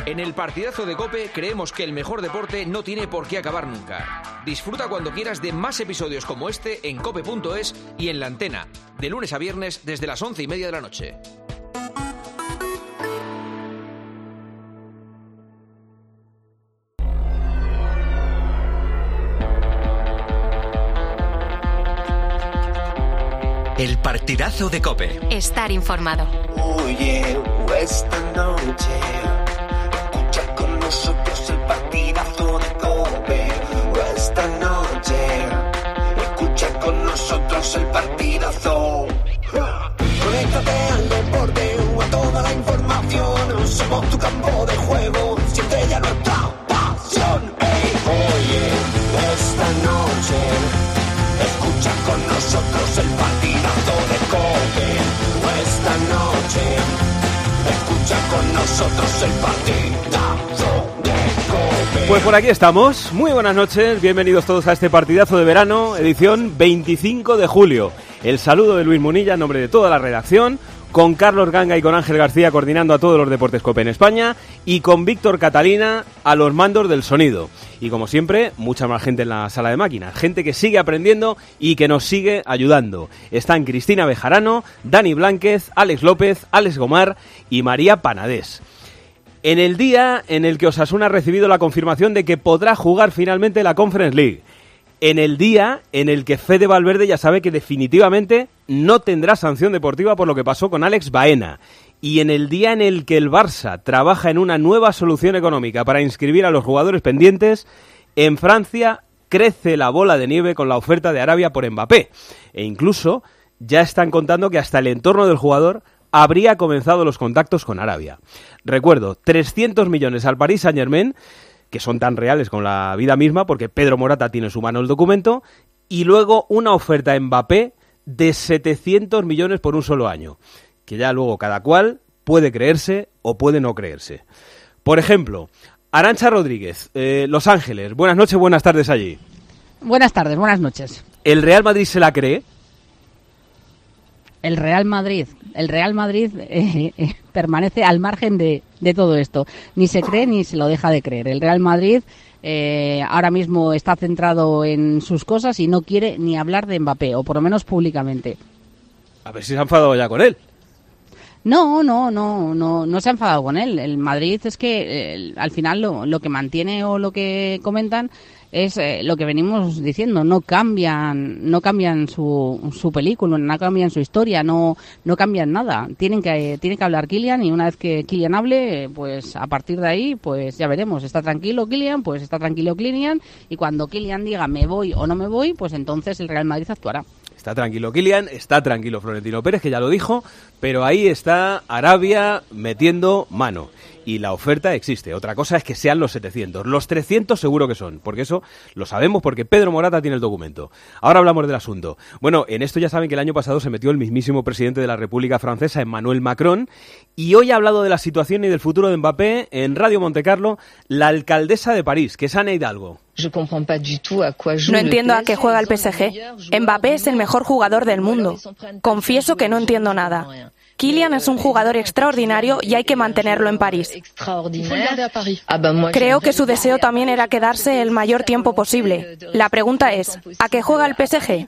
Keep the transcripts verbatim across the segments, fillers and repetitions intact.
En el partidazo de COPE creemos que el mejor deporte no tiene por qué acabar nunca. Disfruta cuando quieras de más episodios como este en cope punto es y en La Antena, de lunes a viernes desde las once y media de la noche. El partidazo de COPE. Estar informado. Oye, esta noche escucha con nosotros el partidazo de COPE. Esta noche escucha con nosotros el partidazo. Conéctate al deporte o a toda la información. Somos tu campo de juego, siente ya nuestra pasión. Hey, oye, esta noche escucha con nosotros el partidazo de COPE. Esta noche escucha con nosotros el partidazo de COPE. Pues por aquí estamos. Muy buenas noches, bienvenidos todos a este partidazo de verano, edición veinticinco de julio. El saludo de Luis Munilla en nombre de toda la redacción, con Carlos Ganga y con Ángel García coordinando a todos los deportes COPE en España y con Víctor Catalina a los mandos del sonido. Y como siempre, mucha más gente en la sala de máquinas, gente que sigue aprendiendo y que nos sigue ayudando. Están Cristina Bejarano, Dani Blánquez, Alex López, Alex Gomar y María Panadés. En el día en el que Osasuna ha recibido la confirmación de que podrá jugar finalmente la Conference League. En el día en el que Fede Valverde ya sabe que definitivamente no tendrá sanción deportiva por lo que pasó con Alex Baena. Y en el día en el que el Barça trabaja en una nueva solución económica para inscribir a los jugadores pendientes, en Francia crece la bola de nieve con la oferta de Arabia por Mbappé. E incluso ya están contando que hasta el entorno del jugador habría comenzado los contactos con Arabia. Recuerdo, trescientos millones al Paris Saint-Germain, que son tan reales con la vida misma, porque Pedro Morata tiene en su mano el documento, y luego una oferta a Mbappé de setecientos millones por un solo año, que ya luego cada cual puede creerse o puede no creerse. Por ejemplo, Arantxa Rodríguez, eh, Los Ángeles, buenas noches, buenas tardes allí. Buenas tardes, buenas noches. ¿El Real Madrid se la cree? El Real Madrid, el Real Madrid eh, eh, permanece al margen de, de todo esto. Ni se cree ni se lo deja de creer. El Real Madrid eh, ahora mismo está centrado en sus cosas y no quiere ni hablar de Mbappé, o por lo menos públicamente. A ver si se ha enfadado ya con él. No, no, no, no, no se ha enfadado con él. El Madrid es que eh, al final lo, lo que mantiene o lo que comentan es eh, lo que venimos diciendo, no cambian, no cambian su, su película, no cambian su historia, no, no cambian nada. Tienen que, tiene que hablar Kylian y una vez que Kylian hable, pues a partir de ahí, pues ya veremos. Está tranquilo Kylian, pues está tranquilo Kylian y cuando Kylian diga me voy o no me voy, pues entonces el Real Madrid actuará. Está tranquilo Kylian, está tranquilo Florentino Pérez, que ya lo dijo, pero ahí está Arabia metiendo mano. Y la oferta existe. Otra cosa es que sean los setecientos. Los trescientos seguro que son, porque eso lo sabemos porque Pedro Morata tiene el documento. Ahora hablamos del asunto. Bueno, en esto ya saben que el año pasado se metió el mismísimo presidente de la República Francesa, Emmanuel Macron, y hoy ha hablado de la situación y del futuro de Mbappé en Radio Montecarlo la alcaldesa de París, que es Ana Hidalgo. No entiendo a qué juega el P S G. Mbappé es el mejor jugador del mundo. Confieso que no entiendo nada. Kylian es un jugador extraordinario y hay que mantenerlo en París. Creo que su deseo también era quedarse el mayor tiempo posible. La pregunta es, ¿a qué juega el P S G?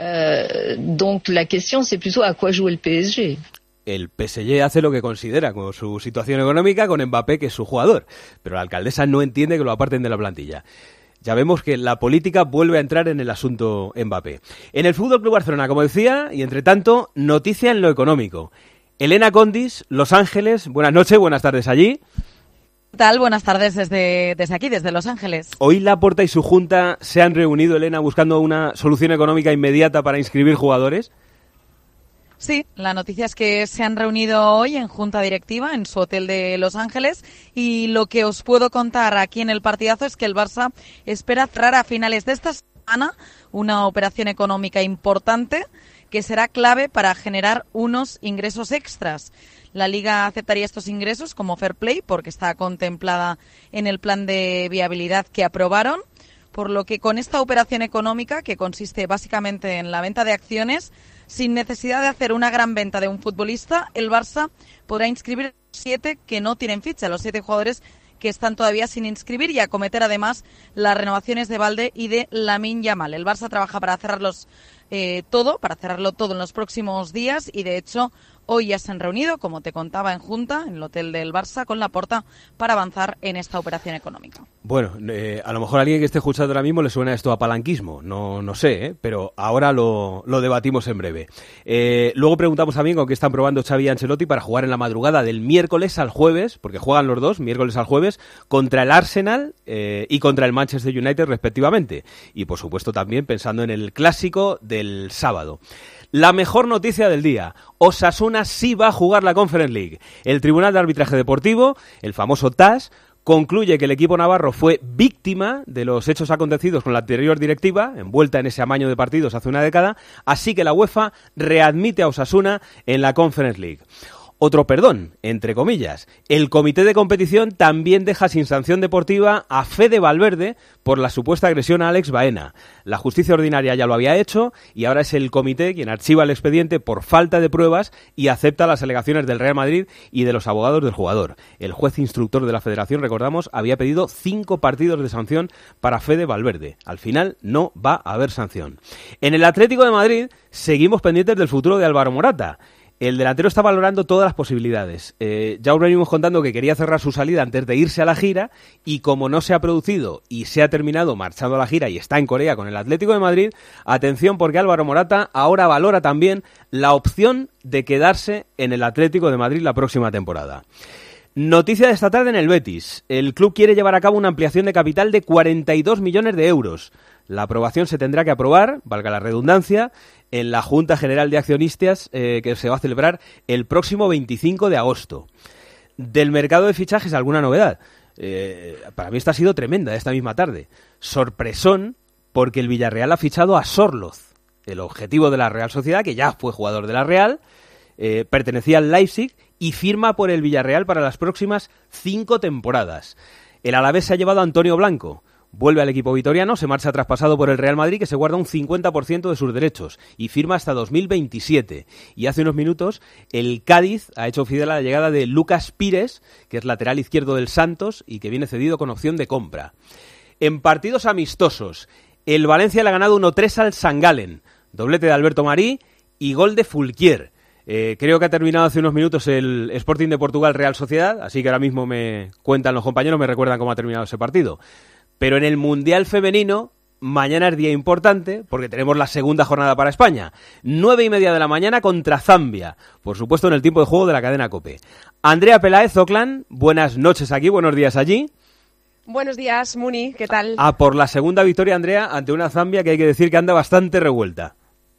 El P S G hace lo que considera con su situación económica, con Mbappé, que es su jugador, pero la alcaldesa no entiende que lo aparten de la plantilla. Ya vemos que la política vuelve a entrar en el asunto Mbappé. En el F C Barcelona, como decía, y entre tanto, noticia en lo económico. Elena Condis, Los Ángeles, buenas noches, buenas tardes allí. ¿Qué tal? Buenas tardes desde, desde aquí, desde Los Ángeles. Hoy Laporta y su junta se han reunido, Elena, buscando una solución económica inmediata para inscribir jugadores. Sí, la noticia es que se han reunido hoy en junta directiva en su hotel de Los Ángeles y lo que os puedo contar aquí en el partidazo es que el Barça espera cerrar a finales de esta semana una operación económica importante que será clave para generar unos ingresos extras. La Liga aceptaría estos ingresos como fair play porque está contemplada en el plan de viabilidad que aprobaron, por lo que con esta operación económica, que consiste básicamente en la venta de acciones, sin necesidad de hacer una gran venta de un futbolista, el Barça podrá inscribir siete que no tienen ficha, los siete jugadores que están todavía sin inscribir y acometer además las renovaciones de Balde y de Lamine Yamal. El Barça trabaja para cerrarlos eh, todo, para cerrarlo todo en los próximos días y de hecho hoy ya se han reunido, como te contaba, en Junta, en el hotel del Barça, con Laporta, para avanzar en esta operación económica. Bueno, eh, a lo mejor a alguien que esté escuchando ahora mismo le suena esto a palanquismo, no, no sé, ¿eh? Pero ahora lo, lo debatimos en breve. Eh, luego preguntamos también con qué están probando Xavi y Ancelotti para jugar en la madrugada del miércoles al jueves, porque juegan los dos, miércoles al jueves, contra el Arsenal eh, y contra el Manchester United respectivamente. Y por supuesto también pensando en el clásico del sábado. La mejor noticia del día, Osasuna sí va a jugar la Conference League. El Tribunal de Arbitraje Deportivo, el famoso T A S, concluye que el equipo navarro fue víctima de los hechos acontecidos con la anterior directiva, envuelta en ese amaño de partidos hace una década, así que la UEFA readmite a Osasuna en la Conference League. Otro perdón, entre comillas. El comité de competición también deja sin sanción deportiva a Fede Valverde por la supuesta agresión a Alex Baena. La justicia ordinaria ya lo había hecho y ahora es el comité quien archiva el expediente por falta de pruebas y acepta las alegaciones del Real Madrid y de los abogados del jugador. El juez instructor de la federación, recordamos, había pedido cinco partidos de sanción para Fede Valverde. Al final no va a haber sanción. En el Atlético de Madrid seguimos pendientes del futuro de Álvaro Morata. El delantero está valorando todas las posibilidades. Eh, ya os venimos contando que quería cerrar su salida antes de irse a la gira y como no se ha producido y se ha terminado marchando a la gira y está en Corea con el Atlético de Madrid, atención porque Álvaro Morata ahora valora también la opción de quedarse en el Atlético de Madrid la próxima temporada. Noticia de esta tarde en el Betis. El club quiere llevar a cabo una ampliación de capital de cuarenta y dos millones de euros. La aprobación se tendrá que aprobar, valga la redundancia, en la Junta General de Accionistas eh, que se va a celebrar el próximo veinticinco de agosto. Del mercado de fichajes, ¿alguna novedad? Eh, para mí esta ha sido tremenda esta misma tarde. Sorpresón, porque el Villarreal ha fichado a Sorloz, el objetivo de la Real Sociedad, que ya fue jugador de la Real, eh, pertenecía al Leipzig y firma por el Villarreal para las próximas cinco temporadas. El Alavés se ha llevado a Antonio Blanco. Vuelve al equipo vitoriano, se marcha traspasado por el Real Madrid, que se guarda un cincuenta por ciento de sus derechos y firma hasta dos mil veintisiete. Y hace unos minutos el Cádiz ha hecho oficial la llegada de Lucas Pires, que es lateral izquierdo del Santos y que viene cedido con opción de compra. En partidos amistosos, el Valencia le ha ganado uno tres al San Gallen, doblete de Alberto Marí y gol de Fulquier. Eh, creo que ha terminado hace unos minutos el Sporting de Portugal Real Sociedad, así que ahora mismo me cuentan los compañeros, me recuerdan cómo ha terminado ese partido. Pero en el Mundial Femenino, mañana es día importante porque tenemos la segunda jornada para España. Nueve y media de la mañana contra Zambia. Por supuesto, en el tiempo de juego de la cadena COPE. Andrea Peláez, Oclan, buenas noches aquí, buenos días allí. Buenos días, Muni, ¿qué tal? A por la segunda victoria, Andrea, ante una Zambia que hay que decir que anda bastante revuelta.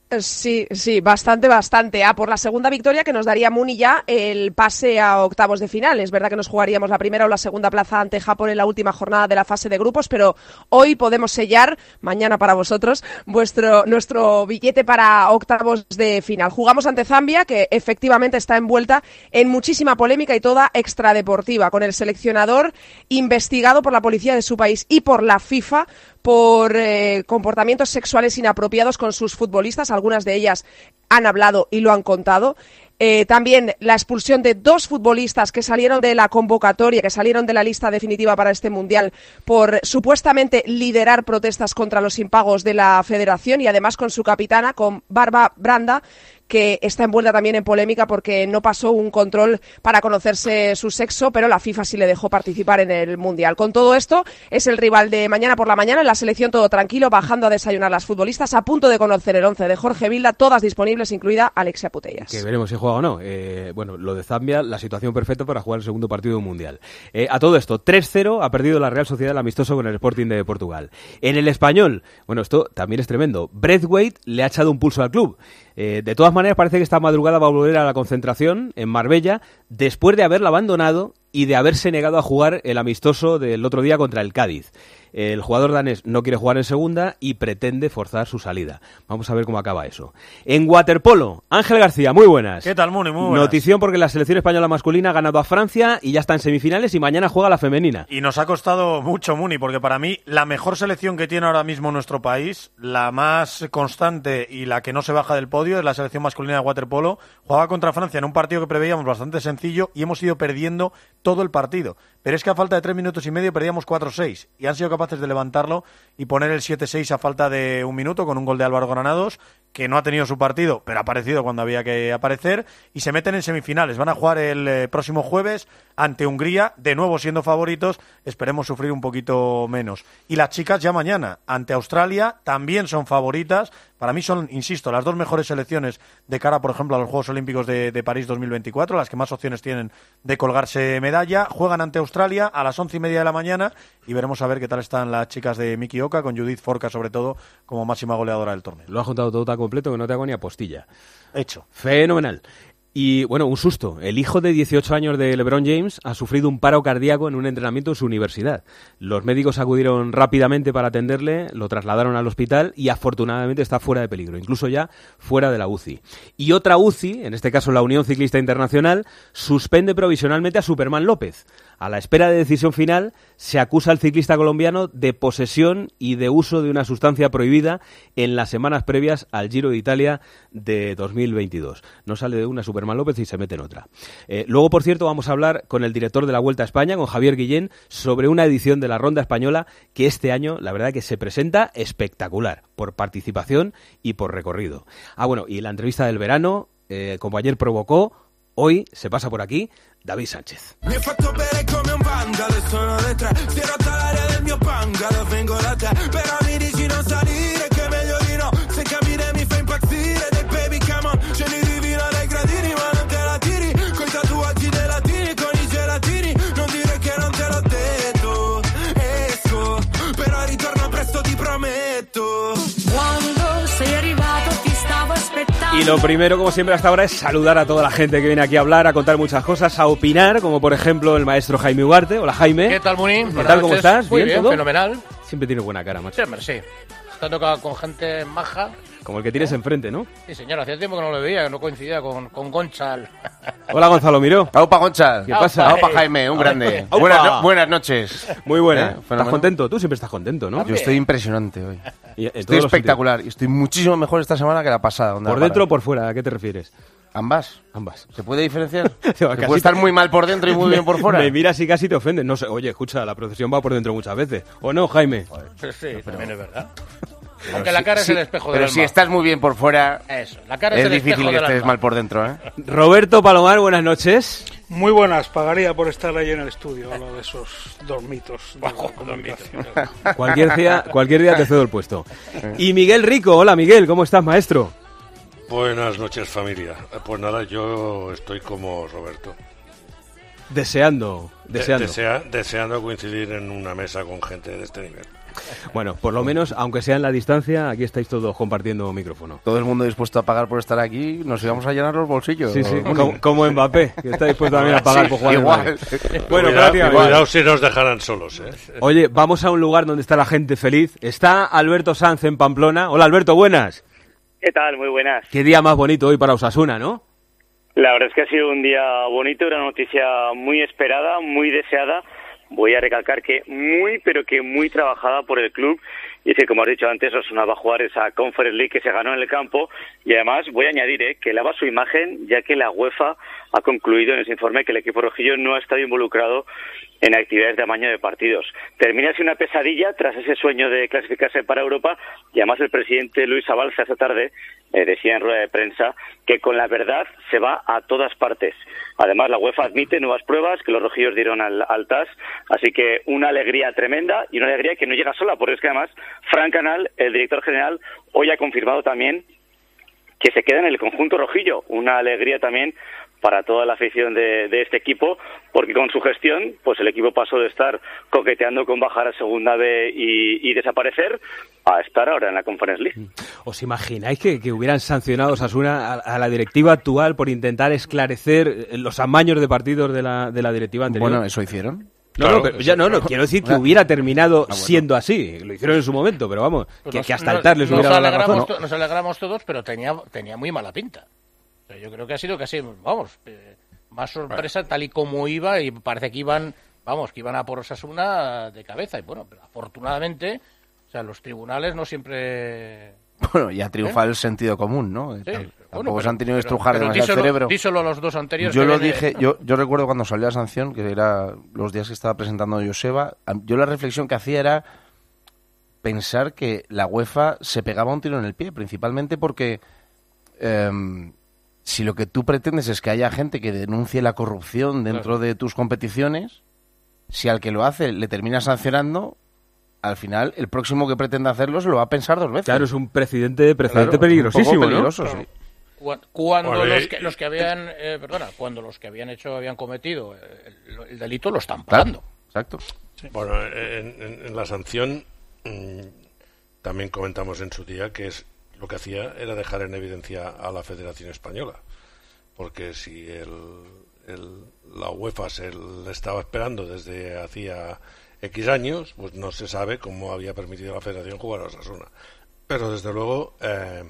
Sí, sí, bastante, bastante. Ah, por la segunda victoria que nos daría Muni ya el pase a octavos de final. Es verdad que nos jugaríamos la primera o la segunda plaza ante Japón en la última jornada de la fase de grupos, pero hoy podemos sellar, mañana para vosotros, vuestro nuestro billete para octavos de final. Jugamos ante Zambia, que efectivamente está envuelta en muchísima polémica y toda extradeportiva, con el seleccionador investigado por la policía de su país y por la FIFA por eh, comportamientos sexuales inapropiados con sus futbolistas. Algunas de ellas han hablado y lo han contado. Eh, también la expulsión de dos futbolistas que salieron de la convocatoria, que salieron de la lista definitiva para este Mundial por supuestamente liderar protestas contra los impagos de la federación y además con su capitana, con Barba Branda, que está envuelta también en polémica porque no pasó un control para conocerse su sexo, pero la FIFA sí le dejó participar en el Mundial. Con todo esto, es el rival de mañana por la mañana, en la selección todo tranquilo, bajando a desayunar las futbolistas, a punto de conocer el once de Jorge Vilda, todas disponibles, incluida Alexia Putellas. Que veremos si juega o no. Eh, bueno, lo de Zambia, la situación perfecta para jugar el segundo partido del Mundial. Eh, a todo esto, tres cero ha perdido la Real Sociedad el amistoso con el Sporting de Portugal. En el Español, bueno, esto también es tremendo, Braithwaite le ha echado un pulso al club. Eh, de todas maneras, parece que esta madrugada va a volver a la concentración en Marbella después de haberla abandonado y de haberse negado a jugar el amistoso del otro día contra el Cádiz. El jugador danés no quiere jugar en segunda y pretende forzar su salida. Vamos a ver cómo acaba eso. En waterpolo, Ángel García, muy buenas. ¿Qué tal, Muni? Muy buenas. Notición porque la selección española masculina ha ganado a Francia y ya está en semifinales y mañana juega la femenina. Y nos ha costado mucho, Muni, porque para mí la mejor selección que tiene ahora mismo nuestro país, la más constante y la que no se baja del podio, es la selección masculina de waterpolo. Jugaba contra Francia en un partido que preveíamos bastante sencillo y hemos ido perdiendo todo el partido. Pero es que a falta de tres minutos y medio perdíamos cuatro seis y han sido capaces de levantarlo y poner el siete seis a falta de un minuto con un gol de Álvaro Granados, que no ha tenido su partido, pero ha aparecido cuando había que aparecer, y se meten en semifinales. Van a jugar el eh, próximo jueves ante Hungría, de nuevo siendo favoritos, esperemos sufrir un poquito menos. Y las chicas ya mañana ante Australia también son favoritas. Para mí son, insisto, las dos mejores selecciones de cara, por ejemplo, a los Juegos Olímpicos de, de París dos mil veinticuatro, las que más opciones tienen de colgarse medalla. Juegan ante Australia a las once y media de la mañana y veremos a ver qué tal están las chicas de Miki Oka, con Judith Forca sobre todo como máxima goleadora del torneo. Lo has juntado todo tan completo que no te hago ni apostilla. Hecho. Fenomenal. Y, bueno, un susto. El hijo de dieciocho años de LeBron James ha sufrido un paro cardíaco en un entrenamiento en su universidad. Los médicos acudieron rápidamente para atenderle, lo trasladaron al hospital y afortunadamente está fuera de peligro, incluso ya fuera de la U C I. Y otra U C I, en este caso la Unión Ciclista Internacional, suspende provisionalmente a Superman López. A la espera de decisión final, se acusa al ciclista colombiano de posesión y de uso de una sustancia prohibida en las semanas previas al Giro de Italia de dos mil veintidós. No sale de una Superman López y se mete en otra. Eh, luego, por cierto, vamos a hablar con el director de la Vuelta a España, con Javier Guillén, sobre una edición de la Ronda Española que este año, la verdad, que se presenta espectacular, por participación y por recorrido. Ah, bueno, y la entrevista del verano, eh, como ayer provocó, hoy se pasa por aquí David Sánchez. Mi hai fatto bere come un vandalo, sono le tre, si è rotta l'aria del mio bungalow, vengo da te, però mi dici non salire, che meglio di no, se capire mi fa impazzire, dei baby come on, scendi di vino dai gradini, ma non te la tiri, coi tatuaggi dei latini, con i gelatini, non dire che non te l'ho detto, esco, però ritorno presto ti prometto. Quando sei arrivato ti stavo aspettando. Y lo primero, como siempre hasta ahora, es saludar a toda la gente que viene aquí a hablar, a contar muchas cosas, a opinar, como por ejemplo el maestro Jaime Ugarte. Hola, Jaime. ¿Qué tal, Muni? ¿Qué tal, cómo estás? Muy ¿Bien, bien, todo? Fenomenal. Siempre tiene buena cara, macho. Sí, hombre, sí. Está tocado con gente maja. Como el que tienes enfrente, ¿no? Sí, señor, hacía tiempo que no lo veía, que no coincidía con, con Gonchal. Hola, Gonzalo Miró. Aupa, Gonchal. ¿Qué pasa? Aupa, Jaime, un grande. Aupa. Buenas, no, buenas noches. Muy buena. ¿Eh? ¿Estás Fenómeno. contento? Tú siempre estás contento, ¿no? Yo estoy impresionante hoy. Y, en Estoy todos los espectacular y estoy muchísimo mejor esta semana que la pasada. ¿Por dentro o por fuera? ¿A qué te refieres? Ambas. Ambas. ¿Se puede diferenciar? Se ¿Se puede estar muy mal por dentro y muy bien por fuera? Me miras y casi te ofendes. No sé, oye, escucha, la procesión va por dentro muchas veces. ¿O no, Jaime? Sí, sí, también es verdad. Aunque la cara Sí, es el espejo del pero alma. si estás muy bien por fuera, Eso, la cara es, es el difícil espejo que del estés alma. mal por dentro, ¿eh? Roberto Palomar, buenas noches. Muy buenas, pagaría por estar ahí en el estudio, hablo de esos dos mitos de la comunicación. Cualquier día, cualquier día te cedo el puesto. Y Miguel Rico, hola Miguel, ¿cómo estás, maestro? Buenas noches, familia. Pues nada, yo estoy como Roberto. Deseando, deseando. De- desea- deseando coincidir en una mesa con gente de este nivel. Bueno, por lo menos, aunque sea en la distancia, aquí estáis todos compartiendo micrófono. Todo el mundo dispuesto a pagar por estar aquí, nos íbamos a llenar los bolsillos. Sí, sí, como, como Mbappé, que está dispuesto también a pagar Sí, por jugar en igual. Madrid. Bueno, Cuidado, prácticamente. cuidado si nos dejaran solos, ¿eh? Oye, vamos a un lugar donde está la gente feliz. Está Alberto Sanz en Pamplona. Hola, Alberto, buenas. ¿Qué tal? Muy buenas. Qué día más bonito hoy para Osasuna, ¿no? La verdad es que ha sido un día bonito, una noticia muy esperada, muy deseada. Voy a recalcar que muy, pero que muy trabajada por el club. Y es que, como has dicho antes, Osasuna va a jugar esa Conference League que se ganó en el campo. Y además, voy a añadir eh, que lava su imagen, ya que la UEFA ha concluido en ese informe que el equipo rojillo no ha estado involucrado en actividades de amaño de partidos. Termina así una pesadilla tras ese sueño de clasificarse para Europa. Y además el presidente Luis Abalza esta tarde eh, decía en rueda de prensa que con la verdad se va a todas partes. Además, la UEFA admite nuevas pruebas que los rojillos dieron al, al T A S, así que una alegría tremenda y una alegría que no llega sola, porque es que además Fran Canal, el director general, hoy ha confirmado también que se queda en el conjunto rojillo. Una alegría también para toda la afición de, de este equipo, porque con su gestión, pues el equipo pasó de estar coqueteando con bajar a Segunda B y, y desaparecer a estar ahora en la Conference League. ¿Os imagináis que, que hubieran sancionado a Osasuna a, a la directiva actual por intentar esclarecer los amaños de partidos de la, de la directiva anterior? Bueno, ¿eso hicieron? No, Claro, no, pero ya no, no, quiero decir que hubiera terminado ah, bueno. siendo así. Lo hicieron en su momento, pero vamos, pues que, nos, que hasta nos, el T A S les hubiera dado la razón. To- nos alegramos todos, pero tenía, tenía muy mala pinta. O sea, yo creo que ha sido casi, vamos, eh, más sorpresa bueno. tal y como iba, y parece que iban, vamos, que iban a por Osasuna de cabeza. Y bueno, pero afortunadamente, o sea, los tribunales no siempre Bueno, ya triunfa ¿Eh? el sentido común, ¿no? Sí, Tampoco bueno, se han tenido que pero, estrujar pero demasiado díselo, el cerebro. Díselo a los dos anteriores. Yo que lo viene- dije, yo, yo recuerdo cuando salió la sanción, que era los días que estaba presentando Joseba, yo la reflexión que hacía era pensar que la UEFA se pegaba un tiro en el pie, principalmente porque em, si lo que tú pretendes es que haya gente que denuncie la corrupción dentro Claro. de tus competiciones, si al que lo hace le termina sancionando, al final el próximo que pretenda hacerlo se lo va a pensar dos veces. Claro, es un precedente, precedente Claro, peligrosísimo, un poco ¿no? peligroso, Claro. sí. Cu- Cuando Vale. los que, los que habían, eh, perdona, cuando los que habían hecho, habían cometido el, el delito lo están pagando. Exacto. Bueno, en, en- en la sanción mm, también comentamos en su día que es lo que hacía era dejar en evidencia a la Federación Española, porque si el, el- la UEFA se le estaba esperando desde hacía X años, pues no se sabe cómo había permitido a la Federación jugar a Osasuna. Pero desde luego eh,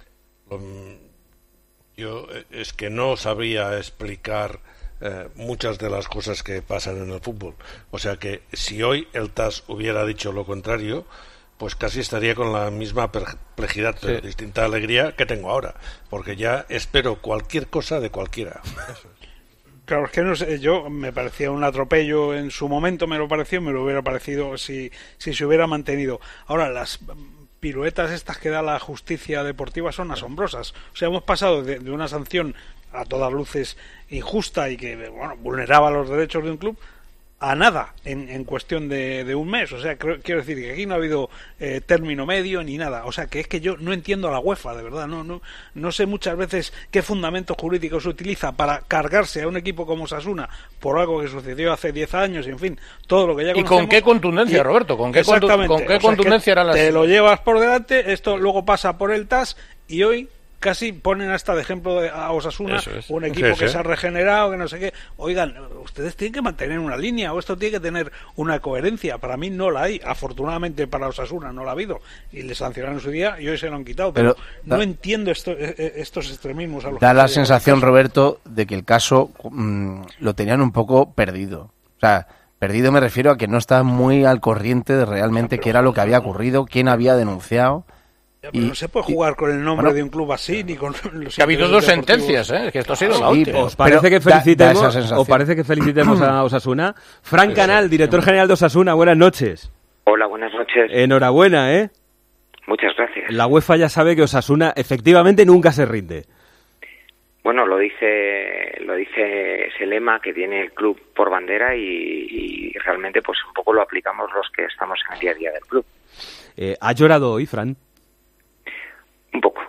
lo- yo eh, es que no sabría explicar eh, muchas de las cosas que pasan en el fútbol. O sea que si hoy el T A S hubiera dicho lo contrario, pues casi estaría con la misma perplejidad, pero Sí. distinta alegría que tengo ahora, porque ya espero cualquier cosa de cualquiera. Claro, es que no sé, yo me parecía un atropello en su momento, me lo pareció, me lo hubiera parecido si, si se hubiera mantenido. Ahora, las piruetas estas que da la justicia deportiva son asombrosas. O sea, hemos pasado de, de una sanción a todas luces injusta y que, bueno, vulneraba los derechos de un club a nada en, en cuestión de, de un mes. O sea, creo, quiero decir que aquí no ha habido eh, término medio ni nada. O sea, que es que yo no entiendo a la UEFA, de verdad. No, no, no sé muchas veces qué fundamentos jurídicos se utiliza para cargarse a un equipo como Osasuna por algo que sucedió hace diez años y, en fin, todo lo que ya ¿Y conocemos. con qué contundencia, Y- Roberto? ¿Con qué, contu- Exactamente. con qué O sea, contundencia que eran las... te lo llevas por delante, esto luego pasa por el T A S y hoy casi ponen hasta de ejemplo de- a Osasuna, Eso es. un equipo Sí, que sí. se ha regenerado, que no sé qué. Oigan, ustedes tienen que mantener una línea o esto tiene que tener una coherencia. Para mí no la hay. Afortunadamente para Osasuna no la ha habido y le sancionaron en su día y hoy se lo han quitado. Pero, Pero no da- entiendo esto, eh, eh, estos extremismos. A los Da que la se lleva el sensación, caso. Roberto, de que el caso mm, lo tenían un poco perdido. O sea, perdido me refiero a que no estaban muy al corriente de realmente qué era lo que había ocurrido, quién había denunciado. Ya, pero Y- no se puede jugar con el nombre bueno, de un club así ni con los Que ha habido intereses dos deportivos. sentencias, ¿eh? Que esto ha sido Sí, la última. ¿Os parece Pero que da- da felicitemos, esa sensación. o parece que felicitemos a Osasuna? Fran Canal, director general de Osasuna, buenas noches. Hola, buenas noches. Enhorabuena, ¿eh? Muchas gracias. La UEFA ya sabe que Osasuna efectivamente nunca se rinde. Bueno, lo dice lo dice ese lema que tiene el club por bandera y, y realmente pues un poco lo aplicamos los que estamos en el día a día del club. Eh, ¿Ha llorado hoy, Fran? Un poco.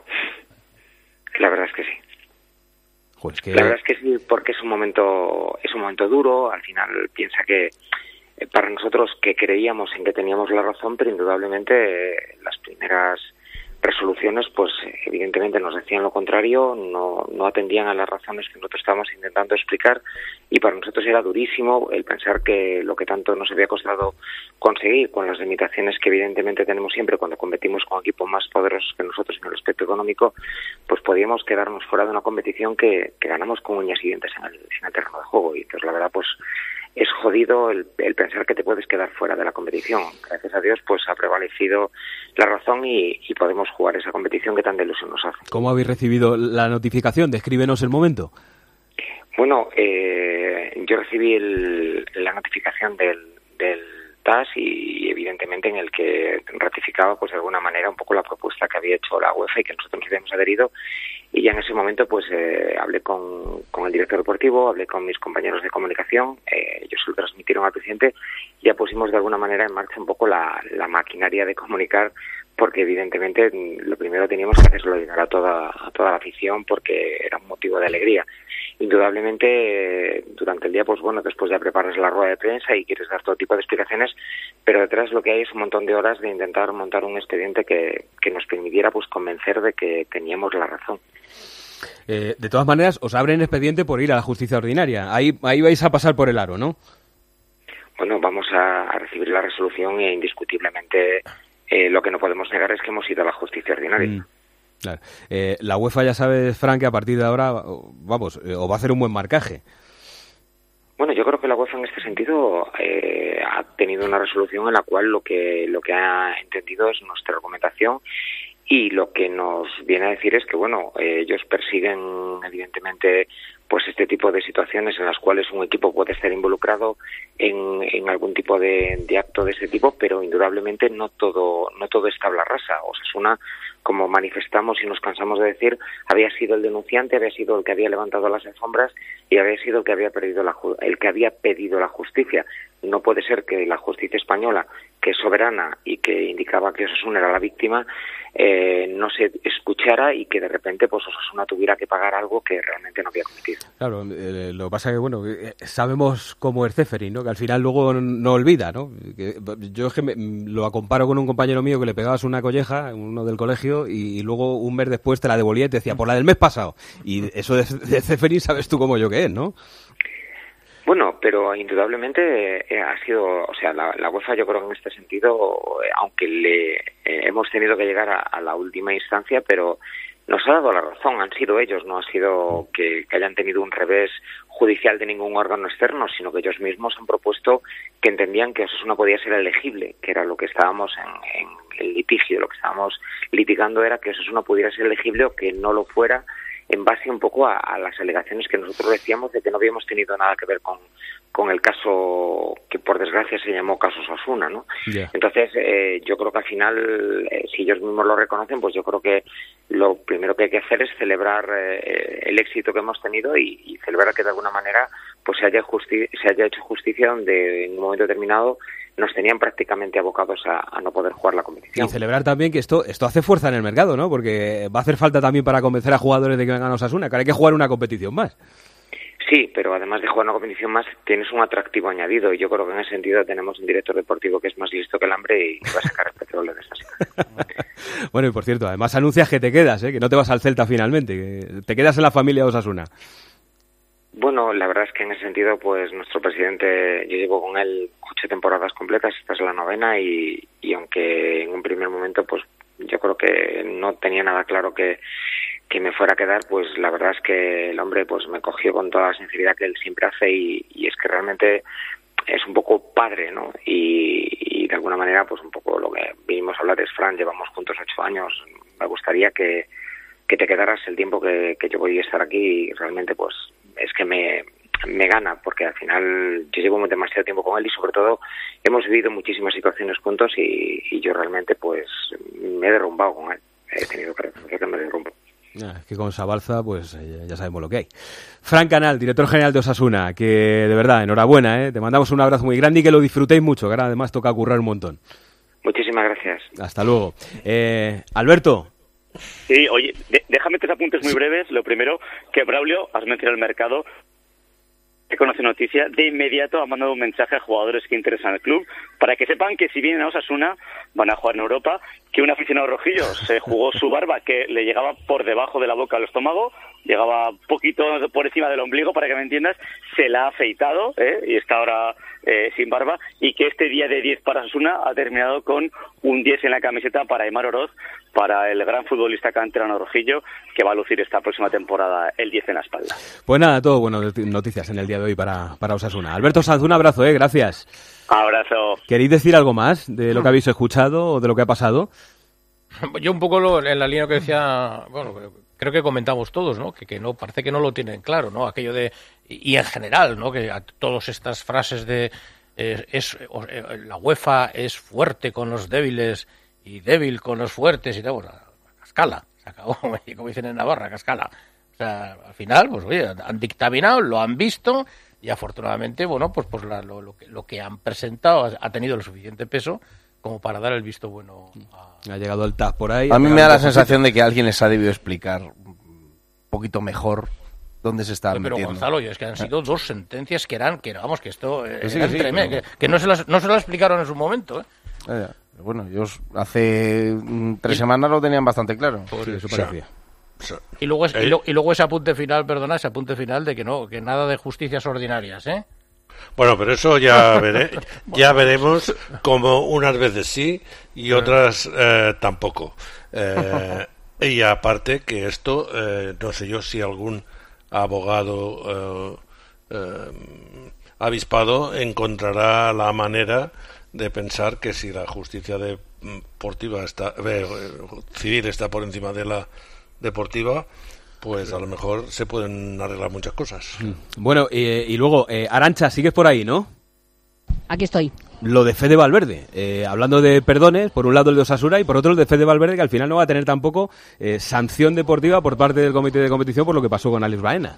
La verdad es que sí. Pues que... La verdad es que sí, porque es un momento es un momento duro. Al final piensa que eh, para nosotros que creíamos en que teníamos la razón, pero indudablemente eh, las primeras resoluciones, pues evidentemente nos decían lo contrario, no, no atendían a las razones que nosotros estábamos intentando explicar y para nosotros era durísimo el pensar que lo que tanto nos había costado conseguir con las limitaciones que evidentemente tenemos siempre cuando competimos con equipos más poderosos que nosotros en el aspecto económico, pues podíamos quedarnos fuera de una competición que, que ganamos con uñas y dientes en el, en el terreno de juego y entonces la verdad pues es jodido el, el pensar que te puedes quedar fuera de la competición. Gracias a Dios pues ha prevalecido la razón y, y podemos jugar esa competición que tan de ilusión nos hace. ¿Cómo habéis recibido la notificación? Descríbenos el momento. Bueno, eh, yo recibí el, la notificación del, del T A S y evidentemente en el que ratificaba pues de alguna manera un poco la propuesta que había hecho la UEFA y que nosotros nos habíamos adherido y ya en ese momento pues eh, hablé con, con el director deportivo, hablé con mis compañeros de comunicación, eh, ellos se lo transmitieron al presidente y ya pusimos de alguna manera en marcha un poco la, la maquinaria de comunicar porque evidentemente lo primero teníamos que hacerlo llegar a toda, a toda la afición porque era un motivo de alegría. Indudablemente, durante el día, pues bueno, después ya preparas la rueda de prensa y quieres dar todo tipo de explicaciones, pero detrás lo que hay es un montón de horas de intentar montar un expediente que, que nos permitiera pues convencer de que teníamos la razón. Eh, de todas maneras, os abren expediente por ir a la justicia ordinaria. Ahí, ahí vais a pasar por el aro, ¿no? Bueno, vamos a, a recibir la resolución e indiscutiblemente eh, lo que no podemos negar es que hemos ido a la justicia ordinaria. Mm. Claro. Eh, la UEFA ya sabe, Fran, que a partir de ahora, vamos, eh, os va a hacer un buen marcaje. Bueno, yo creo que la UEFA en este sentido eh, ha tenido una resolución en la cual lo que lo que ha entendido es nuestra argumentación y lo que nos viene a decir es que, bueno, eh, ellos persiguen evidentemente pues este tipo de situaciones en las cuales un equipo puede estar involucrado en, en algún tipo de, de acto de ese tipo, pero indudablemente no todo no todo es tabla rasa. Osasuna, como manifestamos y nos cansamos de decir, había sido el denunciante, había sido el que había levantado las alfombras y había sido el que había perdido la el que había pedido la justicia. No puede ser que la justicia española, que es soberana y que indicaba que Osasuna era la víctima, eh, no se escuchara y que de repente pues Osasuna tuviera que pagar algo que realmente no había cometido. Claro, eh, lo que pasa es que, bueno, eh, sabemos cómo es Ceferín, ¿no? Que al final luego no olvida, ¿no? Que, yo es que me, lo comparo con un compañero mío que le pegabas una colleja, uno del colegio, y, y luego un mes después te la devolvía y te decía, por la del mes pasado. Y eso de, de Ceferín sabes tú como yo que es, ¿no? Bueno, pero indudablemente eh, ha sido, o sea, la, la UEFA yo creo que en este sentido, eh, aunque le eh, hemos tenido que llegar a, a la última instancia, pero nos ha dado la razón, han sido ellos, no ha sido que, que hayan tenido un revés judicial de ningún órgano externo, sino que ellos mismos han propuesto que entendían que Osasuna podía ser elegible, que era lo que estábamos en, en el litigio, lo que estábamos litigando era que Osasuna pudiera ser elegible o que no lo fuera, en base un poco a, a las alegaciones que nosotros decíamos de que no habíamos tenido nada que ver con, con el caso que por desgracia se llamó caso Osasuna, ¿no? Yeah. Entonces eh, yo creo que al final, eh, si ellos mismos lo reconocen, pues yo creo que lo primero que hay que hacer es celebrar eh, el éxito que hemos tenido y, y celebrar que de alguna manera pues se haya, justi- se haya hecho justicia donde en un momento determinado nos tenían prácticamente abocados a, a no poder jugar la competición. Y celebrar también que esto esto hace fuerza en el mercado, ¿no? Porque va a hacer falta también para convencer a jugadores de que vengan a Osasuna, que ahora hay que jugar una competición más. Sí, pero además de jugar una competición más, tienes un atractivo añadido. Y yo creo que en ese sentido tenemos un director deportivo que es más listo que el hambre y va a sacar el petróleo de esa situación. Bueno, y por cierto, además anuncias que te quedas, ¿eh? Que no te vas al Celta finalmente, que te quedas en la familia de Osasuna. Bueno, la verdad es que en ese sentido, pues nuestro presidente, yo llevo con él ocho temporadas completas, esta es la novena y, y aunque en un primer momento, pues yo creo que no tenía nada claro que, que me fuera a quedar, pues la verdad es que el hombre pues me cogió con toda la sinceridad que él siempre hace y, y es que realmente es un poco padre, ¿no? Y, y de alguna manera, pues un poco lo que vinimos a hablar es, Fran, llevamos juntos ocho años, me gustaría que, que te quedaras el tiempo que, que yo voy a estar aquí y realmente pues es que me, me gana, porque al final yo llevo demasiado tiempo con él y sobre todo hemos vivido muchísimas situaciones juntos y, y yo realmente pues me he derrumbado con él, he tenido que reconocer que me derrumbo. Es que con Sabalza, pues ya sabemos lo que hay. Fran Canal, director general de Osasuna, que de verdad, enhorabuena, ¿eh? Te mandamos un abrazo muy grande y que lo disfrutéis mucho, que ahora además toca currar un montón. Muchísimas gracias. Hasta luego. Eh, Alberto. Sí, oye, de, déjame tres apuntes muy breves. Lo primero, que Braulio, has mencionado el mercado, que conoce noticia, de inmediato ha mandado un mensaje a jugadores que interesan al club para que sepan que si vienen a Osasuna van a jugar en Europa, que un aficionado rojillo se jugó su barba que le llegaba por debajo de la boca al estómago, llegaba poquito por encima del ombligo, para que me entiendas, se la ha afeitado ¿eh? y está ahora eh, sin barba, y que este día de diez para Osasuna ha terminado con un diez en la camiseta para Aimar Oroz, para el gran futbolista canterano rojillo, que va a lucir esta próxima temporada el diez en la espalda. Pues nada, todo buenas noticias en el día de hoy para, para Osasuna. Alberto Sanz, un abrazo, ¿eh? Gracias. Abrazo. ¿Queréis decir algo más de lo que habéis escuchado o de lo que ha pasado? Yo un poco lo, en la línea que decía, bueno, creo que comentamos todos, ¿no? Que, que no parece que no lo tienen claro, ¿no? Aquello de, y, y en general, ¿no? Que a todas estas frases de eh, es eh, la UEFA es fuerte con los débiles y débil con los fuertes y tal, bueno, cascala, se acabó, como dicen en Navarra, cascala. O sea, al final, pues oye, han dictaminado, lo han visto y afortunadamente, bueno, pues, pues la, lo, lo, que, lo que han presentado ha tenido el suficiente peso como para dar el visto bueno a... Ha llegado el T A S por ahí. A mí me da la sensación de que alguien les ha debido explicar un poquito mejor dónde se está metiendo. Pero Gonzalo, es que han sido dos sentencias que eran, que vamos, que esto eh, sí, eran sí, tremendo, pero... que, que no se las, no se lo explicaron en su momento, ¿eh? Eh, bueno, yo hace tres y... semanas lo tenían bastante claro. Por sí, eso parecía. Y luego, es, y, lo, y luego ese apunte final, perdona, ese apunte final de que no, que nada de justicias ordinarias, ¿eh? Bueno, pero eso ya veré, ya veremos como unas veces sí y otras eh, tampoco. Eh, y aparte que esto, eh, no sé yo si algún abogado eh, eh, avispado encontrará la manera de pensar que si la justicia de deportiva está, eh, civil está por encima de la deportiva, pues a lo mejor se pueden arreglar muchas cosas. Bueno, eh, y luego, eh, Arantxa, sigues por ahí, ¿no? Aquí estoy. Lo de Fede Valverde, eh, hablando de perdones, por un lado el de Osasuna y por otro el de Fede Valverde, que al final no va a tener tampoco eh, sanción deportiva por parte del comité de competición por lo que pasó con Alex Baena.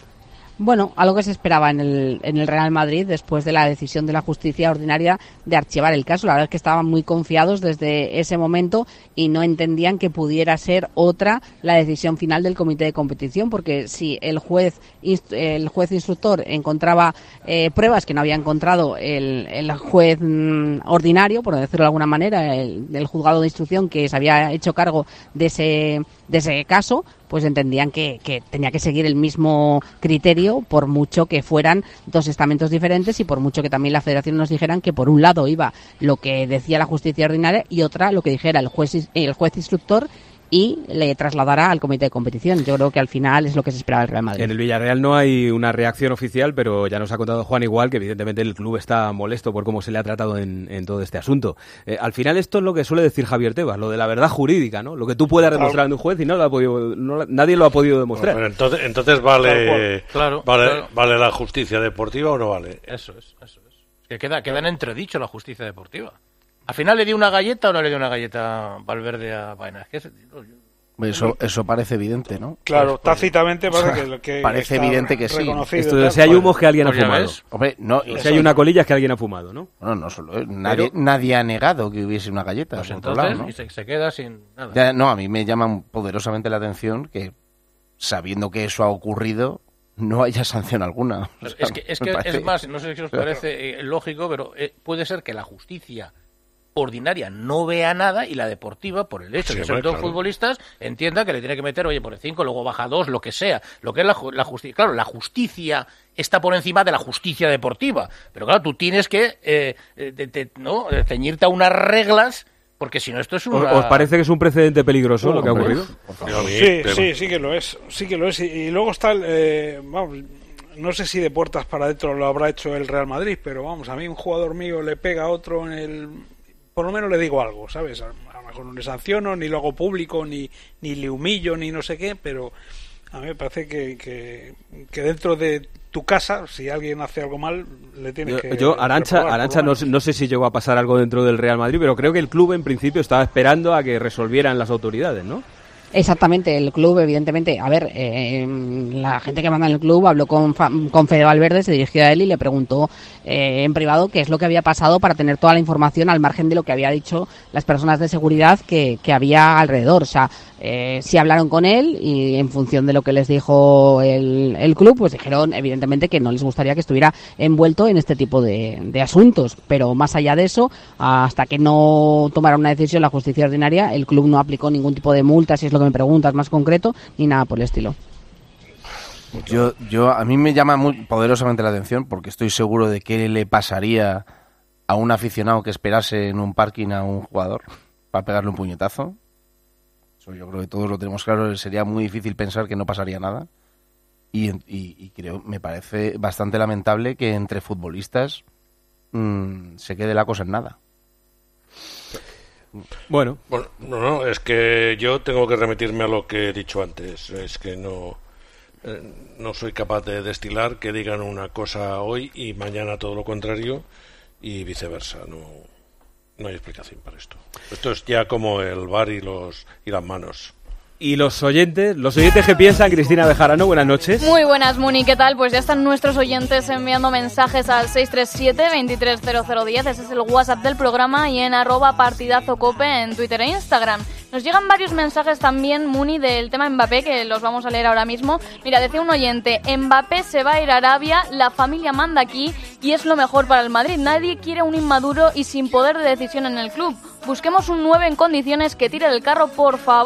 Bueno, algo que se esperaba en el, en el Real Madrid después de la decisión de la justicia ordinaria de archivar el caso. La verdad es que estaban muy confiados desde ese momento y no entendían que pudiera ser otra la decisión final del comité de competición, porque si el juez el juez instructor encontraba eh, pruebas que no había encontrado el, el juez mm, ordinario, por decirlo de alguna manera, el, el juzgado de instrucción que se había hecho cargo de ese, de ese caso, pues entendían que, que tenía que seguir el mismo criterio, por mucho que fueran dos estamentos diferentes y por mucho que también la Federación nos dijeran que por un lado iba lo que decía la justicia ordinaria y otra lo que dijera el juez, el juez instructor, y le trasladará al comité de competición. Yo creo que al final es lo que se esperaba del Real Madrid. En el Villarreal no hay una reacción oficial, pero ya nos ha contado Juan igual que evidentemente el club está molesto por cómo se le ha tratado en, en todo este asunto. Eh, al final esto es lo que suele decir Javier Tebas, lo de la verdad jurídica, ¿no? Lo que tú puedas demostrar en un juez y no lo ha podido, no, nadie lo ha podido demostrar. Bueno, entonces, entonces vale, claro, vale, claro. ¿Vale la justicia deportiva o no vale? Eso es, eso es. Que queda, queda en entredicho la justicia deportiva. ¿Al final le dio una galleta o no le dio una galleta Valverde a Baena? Es que es, no, yo... Eso, eso parece evidente, ¿no? Claro, tácitamente parece que, que parece evidente que sí. Esto de si hay humo es que alguien ha fumado. Hombre, no, si hay una colilla es que alguien ha fumado, ¿no? No, no solo eh, nadie, Pero, nadie ha negado que hubiese una galleta. Pues por entonces, otro lado, ¿no? y se, se queda sin nada. Ya, no, a mí me llama poderosamente la atención que, sabiendo que eso ha ocurrido, no haya sanción alguna. O sea, es que, es, que parece... es más, no sé si os parece eh, lógico, pero eh, puede ser que la justicia ordinaria no vea nada y la deportiva, por el hecho sí, de que son hombre, todos claro. futbolistas, entienda que le tiene que meter, oye, por el cinco, luego baja dos, lo que sea. Lo que es la, la justicia. Claro, la justicia está por encima de la justicia deportiva. Pero claro, tú tienes que eh, de, de, ¿no? ceñirte a unas reglas, porque si no esto es una... ¿Os parece que es un precedente peligroso uh, lo que ha ocurrido? Sí, sí, sí que lo es. Sí que lo es. Y, y luego está el... Eh, vamos, no sé si de puertas para adentro lo habrá hecho el Real Madrid, pero vamos, a mí un jugador mío le pega a otro en el... por lo menos le digo algo, ¿sabes? A lo mejor no le sanciono, ni lo hago público, ni, ni le humillo, ni no sé qué, pero a mí me parece que, que, que dentro de tu casa, si alguien hace algo mal, le tienes yo, que... Yo, Arantxa, Arantxa no, no sé si llegó a pasar algo dentro del Real Madrid, pero creo que el club en principio estaba esperando a que resolvieran las autoridades, ¿no? Exactamente, el club, evidentemente, a ver, eh, la gente que manda en el club habló con, con Fede Valverde, se dirigió a él y le preguntó eh, en privado qué es lo que había pasado para tener toda la información al margen de lo que había dicho las personas de seguridad que, que había alrededor. O sea, eh, sí hablaron con él y en función de lo que les dijo el, el club, pues dijeron evidentemente que no les gustaría que estuviera envuelto en este tipo de, de asuntos. Pero más allá de eso, hasta que no tomara una decisión la justicia ordinaria, el club no aplicó ningún tipo de multa, si es lo que me preguntas más concreto, ni nada por el estilo. Yo, yo a mí me llama muy poderosamente la atención porque estoy seguro de qué le pasaría a un aficionado que esperase en un parking a un jugador para pegarle un puñetazo. Eso yo creo que todos lo tenemos claro. Sería muy difícil pensar que no pasaría nada. Y, y, y creo, me parece bastante lamentable que entre futbolistas mmm, se quede la cosa en nada. Bueno. bueno, no, no, es que yo tengo que remitirme a lo que he dicho antes. Es que no, eh, no soy capaz de destilar que digan una cosa hoy y mañana todo lo contrario y viceversa. No, no hay explicación para esto. Esto es ya como el V A R y los y las manos. Y los oyentes, los oyentes que piensan, Cristina Bejarano, buenas noches. Muy buenas, Muni, ¿qué tal? Pues ya están nuestros oyentes enviando mensajes al seis tres siete, veintitrés cero cero diez, ese es el WhatsApp del programa, y en arroba partidazocope en Twitter e Instagram. Nos llegan varios mensajes también, Muni, del tema Mbappé, que los vamos a leer ahora mismo. Mira, decía un oyente, Mbappé se va a ir a Arabia, la familia manda aquí y es lo mejor para el Madrid. Nadie quiere un inmaduro y sin poder de decisión en el club. Busquemos un nueve en condiciones que tire del carro, por favor.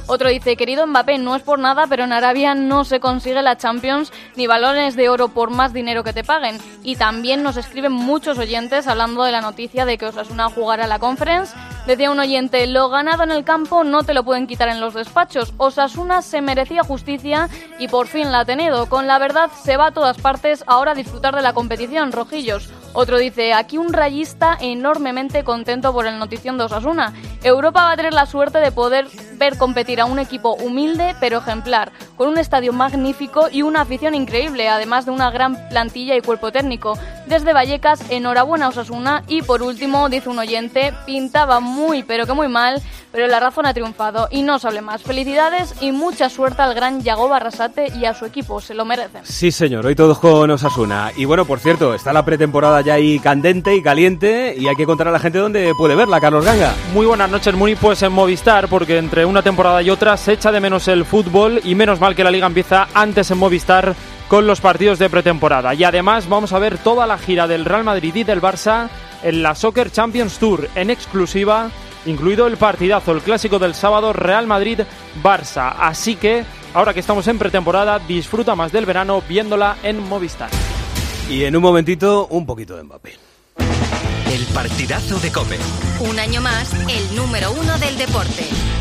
Otro dice, querido Mbappé, no es por nada, pero en Arabia no se consigue la Champions ni balones de oro por más dinero que te paguen. Y también nos escriben muchos oyentes hablando de la noticia de que Osasuna jugará la Conference. Decía un oyente, lo ganado en el campo no te lo pueden quitar en los despachos. Osasuna se merecía justicia y por fin la ha tenido. Con la verdad se va a todas partes, ahora a disfrutar de la competición, rojillos. Otro dice, aquí un rayista enormemente contento por el notición de Osasuna. Europa va a tener la suerte de poder ver competir a un equipo humilde pero ejemplar, con un estadio magnífico y una afición increíble, además de una gran plantilla y cuerpo técnico. Desde Vallecas, enhorabuena a Osasuna. Y por último, dice un oyente, pintaba muy pero que muy mal, pero la razón ha triunfado y no se hable más. Felicidades y mucha suerte al gran Yago Barrasate y a su equipo, se lo merecen. Sí señor, hoy todos con Osasuna. Y bueno, por cierto, está la pretemporada ya ahí candente y caliente y hay que contar a la gente dónde puede verla, Carlos Ganga. Muy buenas noches, Muni, pues en Movistar, porque entre una temporada y otra se echa de menos el fútbol y menos mal que la Liga empieza antes en Movistar con los partidos de pretemporada. Y además vamos a ver toda la gira del Real Madrid y del Barça en la Soccer Champions Tour en exclusiva, incluido el partidazo, el clásico del sábado, Real Madrid-Barça. Así que, ahora que estamos en pretemporada, disfruta más del verano viéndola en Movistar. Y en un momentito, un poquito de Mbappé. El partidazo de COPE. Un año más, el número uno del deporte.